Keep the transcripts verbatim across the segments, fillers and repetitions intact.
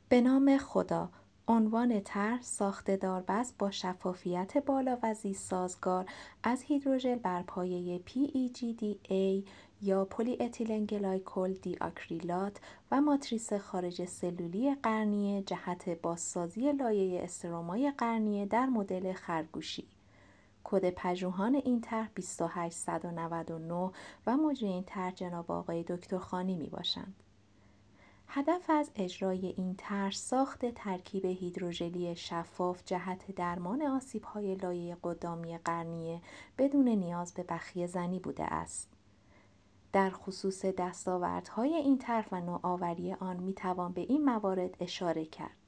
به نام خدا. عنوان طرح ساخته‌دار بست با شفافیت بالا و زیست سازگار از هیدروژل بر پایه پی ای جی دی ای یا پلی اتیلن گلایکول دی آکریلات و ماتریس خارج سلولی قرنیه جهت بازسازی لایه استرومای قرنیه در مدل خرگوشی. کد پژوهان این طرح بیست و هشت صد و نود و نه و مجری این طرح جناب آقای دکتر خانی می باشند. هدف از اجرای این طرح ساخت ترکیب هیدروژلی شفاف جهت درمان آسیب‌های لایه قدامی قرنیه بدون نیاز به بخیه زنی بوده است. در خصوص دستاوردهای این طرح و نوآوری آن می‌توان به این موارد اشاره کرد.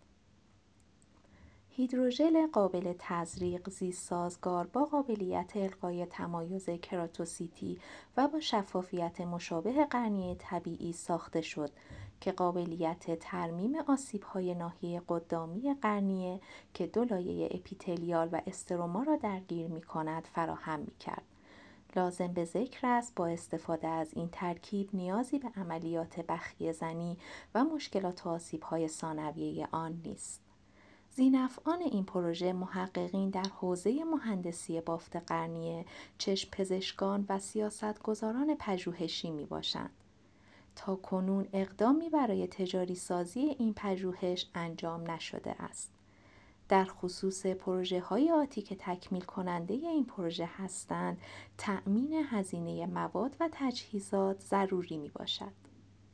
هیدروژل قابل تزریق زیست‌سازگار با قابلیت القای تمایز کراتوسیتی و با شفافیت مشابه قرنیه طبیعی ساخته شد که قابلیت ترمیم آسیب‌های ناحیه قدامی قرنیه که دو لایه اپیتلیال و استروما را درگیر می‌کند فراهم می‌کرد. لازم به ذکر است با استفاده از این ترکیب نیازی به عملیات بخیه زنی و مشکلات و آسیب‌های ثانویه آن نیست. ذی‌نفعان این پروژه محققین در حوزه مهندسی بافت قرنیه، چشم پزشکان و سیاستگزاران پژوهشی می باشند. تا کنون اقدامی برای تجاری سازی این پژوهش انجام نشده است. در خصوص پروژه های آتی که تکمیل کننده این پروژه هستند، تأمین هزینه مواد و تجهیزات ضروری می باشد.